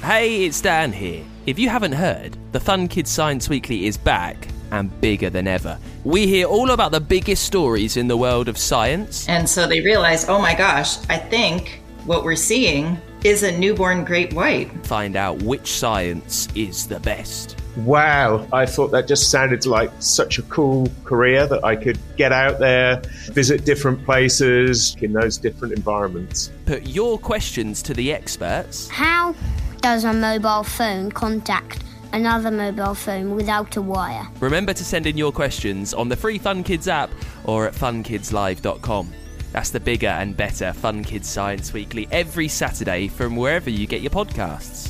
Hey, it's Dan here. If you haven't heard, the Fun Kids Science Weekly is back and bigger than ever. We hear all about the biggest stories in the world of science. And so they realize, oh my gosh, I think what we're seeing is a newborn great white. Find out which science is the best. Wow, I thought that just sounded like such a cool career that I could get out there, visit different places in those different environments. Put your questions to the experts. How does a mobile phone contact another mobile phone without a wire? Remember to send in your questions on the free Fun Kids app or at funkidslive.com. That's the bigger and better Fun Kids Science Weekly every Saturday from wherever you get your podcasts.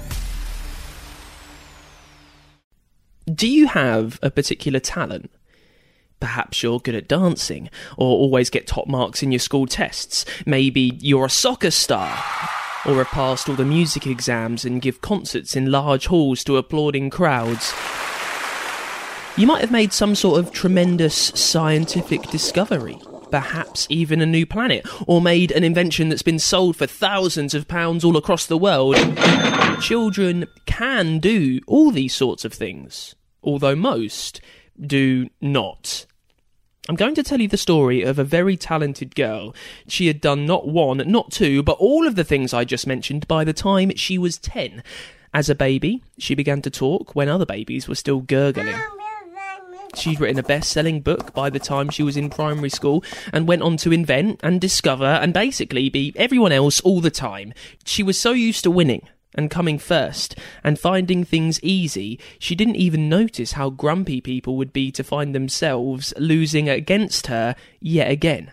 Do you have a particular talent? Perhaps you're good at dancing, or always get top marks in your school tests. Maybe you're a soccer star, or have passed all the music exams and give concerts in large halls to applauding crowds. You might have made some sort of tremendous scientific discovery, perhaps even a new planet, or made an invention that's been sold for thousands of pounds all across the world. Children can do all these sorts of things, although most do not. I'm going to tell you the story of a very talented girl. She had done not one, not two, but all of the things I just mentioned by the time she was 10. As a baby, she began to talk when other babies were still gurgling. She'd written a best-selling book by the time she was in primary school and went on to invent and discover and basically be everyone else all the time. She was so used to winning and coming first and finding things easy, she didn't even notice how grumpy people would be to find themselves losing against her yet again.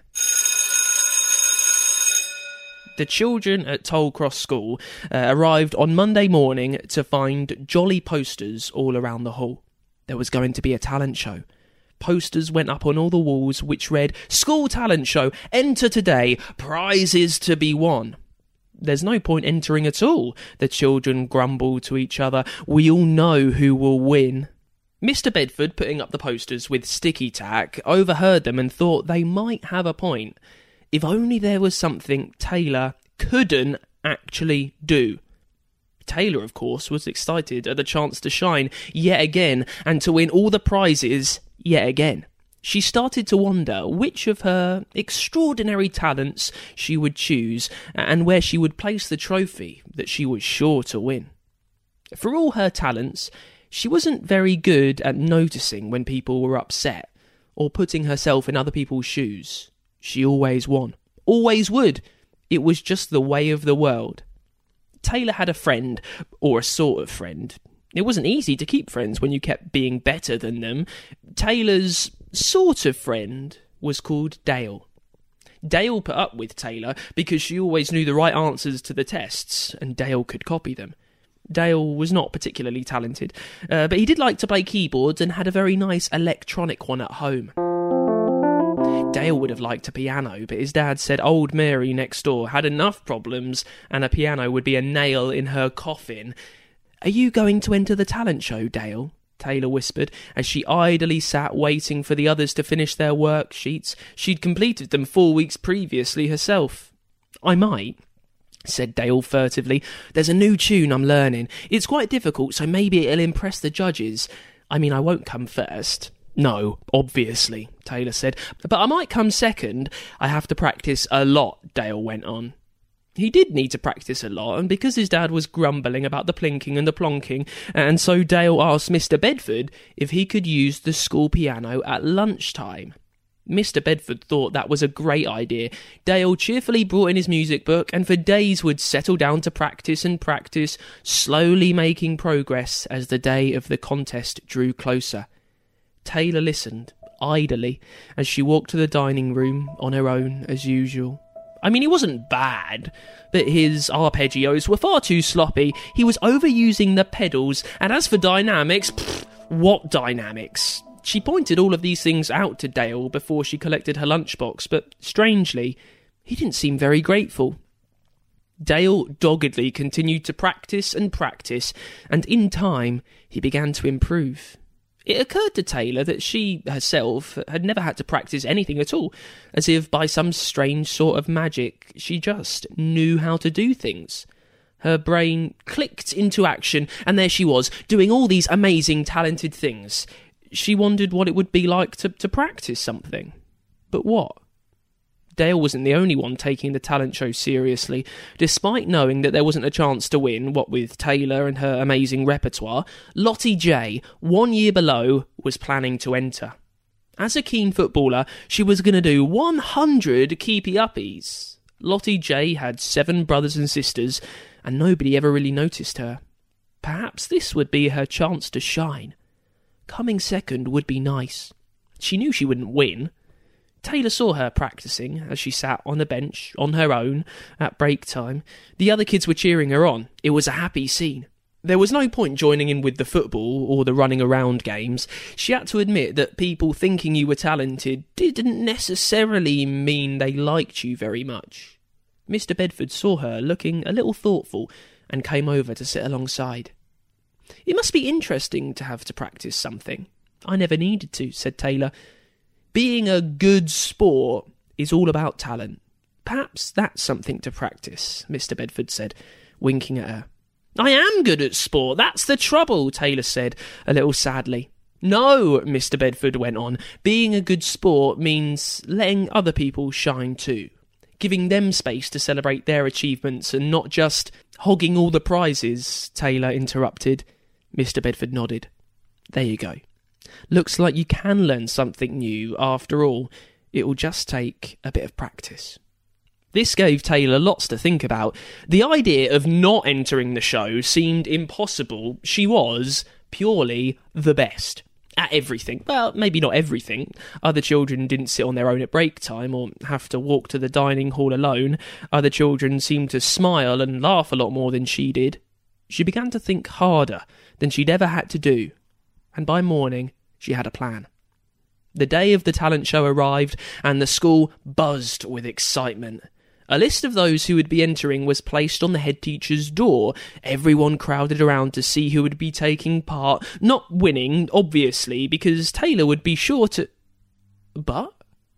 The children at Tollcross School arrived on Monday morning to find jolly posters all around the hall. There was going to be a talent show. Posters went up on all the walls which read, "School Talent Show, enter today, prizes to be won." There's no point entering at all, the children grumbled to each other. We all know who will win. Mr. Bedford, putting up the posters with sticky tack, overheard them and thought they might have a point. If only there was something Taylor couldn't actually do. Taylor, of course, was excited at the chance to shine yet again and to win all the prizes yet again. She started to wonder which of her extraordinary talents she would choose and where she would place the trophy that she was sure to win. For all her talents, she wasn't very good at noticing when people were upset or putting herself in other people's shoes. She always won. Always would. It was just the way of the world. Taylor had a friend, or a sort of friend. It wasn't easy to keep friends when you kept being better than them. Taylor's sort of friend was called Dale. Dale put up with Taylor because she always knew the right answers to the tests, and Dale could copy them. Dale was not particularly talented, but he did like to play keyboards and had a very nice electronic one at home. Dale would have liked a piano, but his dad said old Mary next door had enough problems and a piano would be a nail in her coffin. "Are you going to enter the talent show, Dale?" Taylor whispered, as she idly sat waiting for the others to finish their worksheets. She'd completed them 4 weeks previously herself. "I might," said Dale furtively. "There's a new tune I'm learning. It's quite difficult, so maybe it'll impress the judges. I mean, I won't come first." "No, obviously," Taylor said. "But I might come second. I have to practice a lot," Dale went on. He did need to practice a lot, and because his dad was grumbling about the plinking and the plonking, and so Dale asked Mr. Bedford if he could use the school piano at lunchtime. Mr. Bedford thought that was a great idea. Dale cheerfully brought in his music book, and for days would settle down to practice and practice, slowly making progress as the day of the contest drew closer. Taylor listened, idly, as she walked to the dining room on her own as usual. I mean, he wasn't bad, but his arpeggios were far too sloppy. He was overusing the pedals, and as for dynamics, what dynamics? She pointed all of these things out to Dale before she collected her lunchbox, but strangely, he didn't seem very grateful. Dale doggedly continued to practice and practice, and in time, he began to improve. It occurred to Taylor that she herself had never had to practice anything at all, as if by some strange sort of magic she just knew how to do things. Her brain clicked into action, and there she was, doing all these amazing, talented things. She wondered what it would be like to practice something. But what? Dale wasn't the only one taking the talent show seriously. Despite knowing that there wasn't a chance to win, what with Taylor and her amazing repertoire, Lottie J, 1 year below, was planning to enter. As a keen footballer, she was going to do 100 keepy-uppies. Lottie J had 7 brothers and sisters, and nobody ever really noticed her. Perhaps this would be her chance to shine. Coming second would be nice. She knew she wouldn't win. Taylor saw her practicing as she sat on the bench, on her own, at break time. The other kids were cheering her on. It was a happy scene. There was no point joining in with the football or the running around games. She had to admit that people thinking you were talented didn't necessarily mean they liked you very much. Mr. Bedford saw her looking a little thoughtful and came over to sit alongside. "It must be interesting to have to practice something." "I never needed to," said Taylor. "Being a good sport is all about talent. Perhaps that's something to practice," Mr. Bedford said, winking at her. "I am good at sport, that's the trouble," Taylor said, a little sadly. "No," Mr. Bedford went on, "being a good sport means letting other people shine too. Giving them space to celebrate their achievements and not just hogging all the prizes," Taylor interrupted. Mr. Bedford nodded. "There you go. Looks like you can learn something new. After all, it will just take a bit of practice." This gave Taylor lots to think about. The idea of not entering the show seemed impossible. She was purely the best at everything. Well, maybe not everything. Other children didn't sit on their own at break time or have to walk to the dining hall alone. Other children seemed to smile and laugh a lot more than she did. She began to think harder than she'd ever had to do, and by morning she had a plan. The day of the talent show arrived, and the school buzzed with excitement. A list of those who would be entering was placed on the head teacher's door. Everyone crowded around to see who would be taking part. Not winning, obviously, because Taylor would be sure to... But?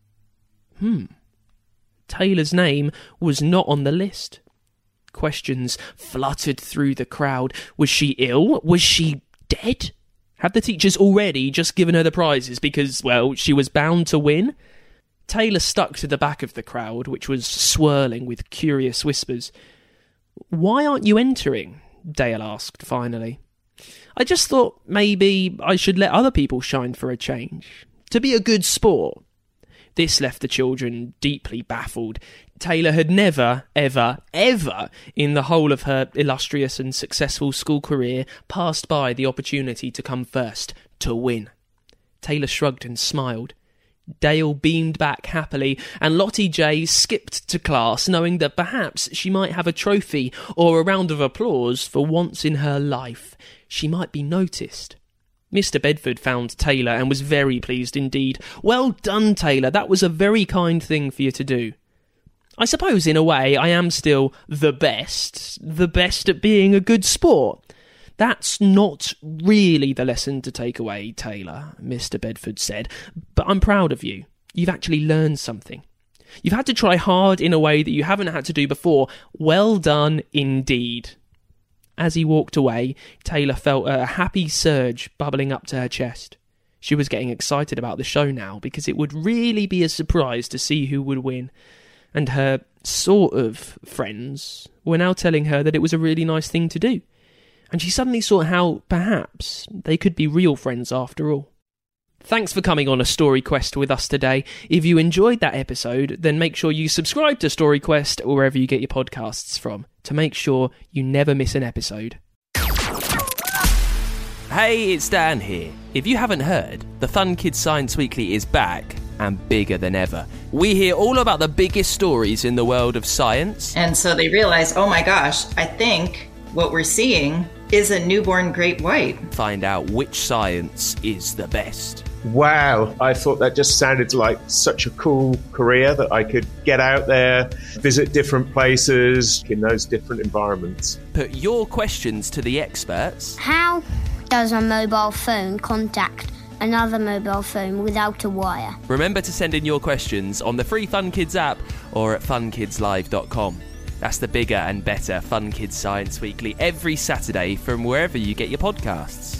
Taylor's name was not on the list. Questions fluttered through the crowd. Was she ill? Was she dead? Had the teachers already just given her the prizes because, well, she was bound to win? Taylor stuck to the back of the crowd, which was swirling with curious whispers. "Why aren't you entering?" Dale asked, finally. "I just thought maybe I should let other people shine for a change. To be a good sport." This left the children deeply baffled. Taylor had never, ever, ever, in the whole of her illustrious and successful school career, passed by the opportunity to come first, to win. Taylor shrugged and smiled. Dale beamed back happily, and Lottie J skipped to class, knowing that perhaps she might have a trophy or a round of applause for once in her life. She might be noticed. Mr. Bedford found Taylor and was very pleased indeed. "Well done, Taylor. That was a very kind thing for you to do. I suppose, in a way, I am still the best at being a good sport." "That's not really the lesson to take away, Taylor," Mr. Bedford said, "but I'm proud of you. You've actually learned something. You've had to try hard in a way that you haven't had to do before. Well done indeed." As he walked away, Taylor felt a happy surge bubbling up to her chest. She was getting excited about the show now because it would really be a surprise to see who would win. And her sort of friends were now telling her that it was a really nice thing to do. And she suddenly saw how, perhaps, they could be real friends after all. Thanks for coming on a Story Quest with us today. If you enjoyed that episode, then make sure you subscribe to Story Quest or wherever you get your podcasts from to make sure you never miss an episode. Hey, it's Dan here. If you haven't heard, the Fun Kids Science Weekly is back and bigger than ever. We hear all about the biggest stories in the world of science. And so they realize, oh my gosh, I think what we're seeing is a newborn great white. Find out which science is the best. Wow, I thought that just sounded like such a cool career that I could get out there, visit different places in those different environments. Put your questions to the experts. How does a mobile phone contact another mobile phone without a wire? Remember to send in your questions on the free Fun Kids app or at funkidslive.com. That's the bigger and better Fun Kids Science Weekly every Saturday from wherever you get your podcasts.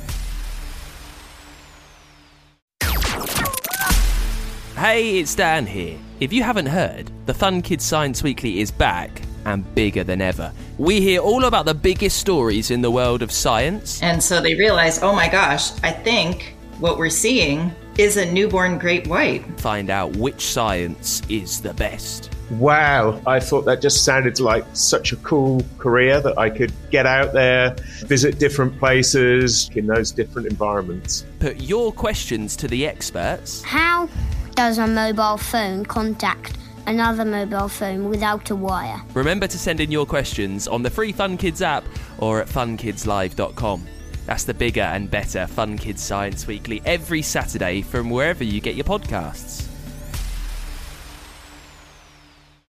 Hey, it's Dan here. If you haven't heard, the Fun Kids Science Weekly is back and bigger than ever. We hear all about the biggest stories in the world of science. And so they realize, oh my gosh, I think what we're seeing is a newborn great white. Find out which science is the best. Wow, I thought that just sounded like such a cool career that I could get out there, visit different places in those different environments. Put your questions to the experts. How does a mobile phone contact another mobile phone without a wire? Remember to send in your questions on the free Fun Kids app or at funkidslive.com. That's the bigger and better Fun Kids Science Weekly every Saturday from wherever you get your podcasts.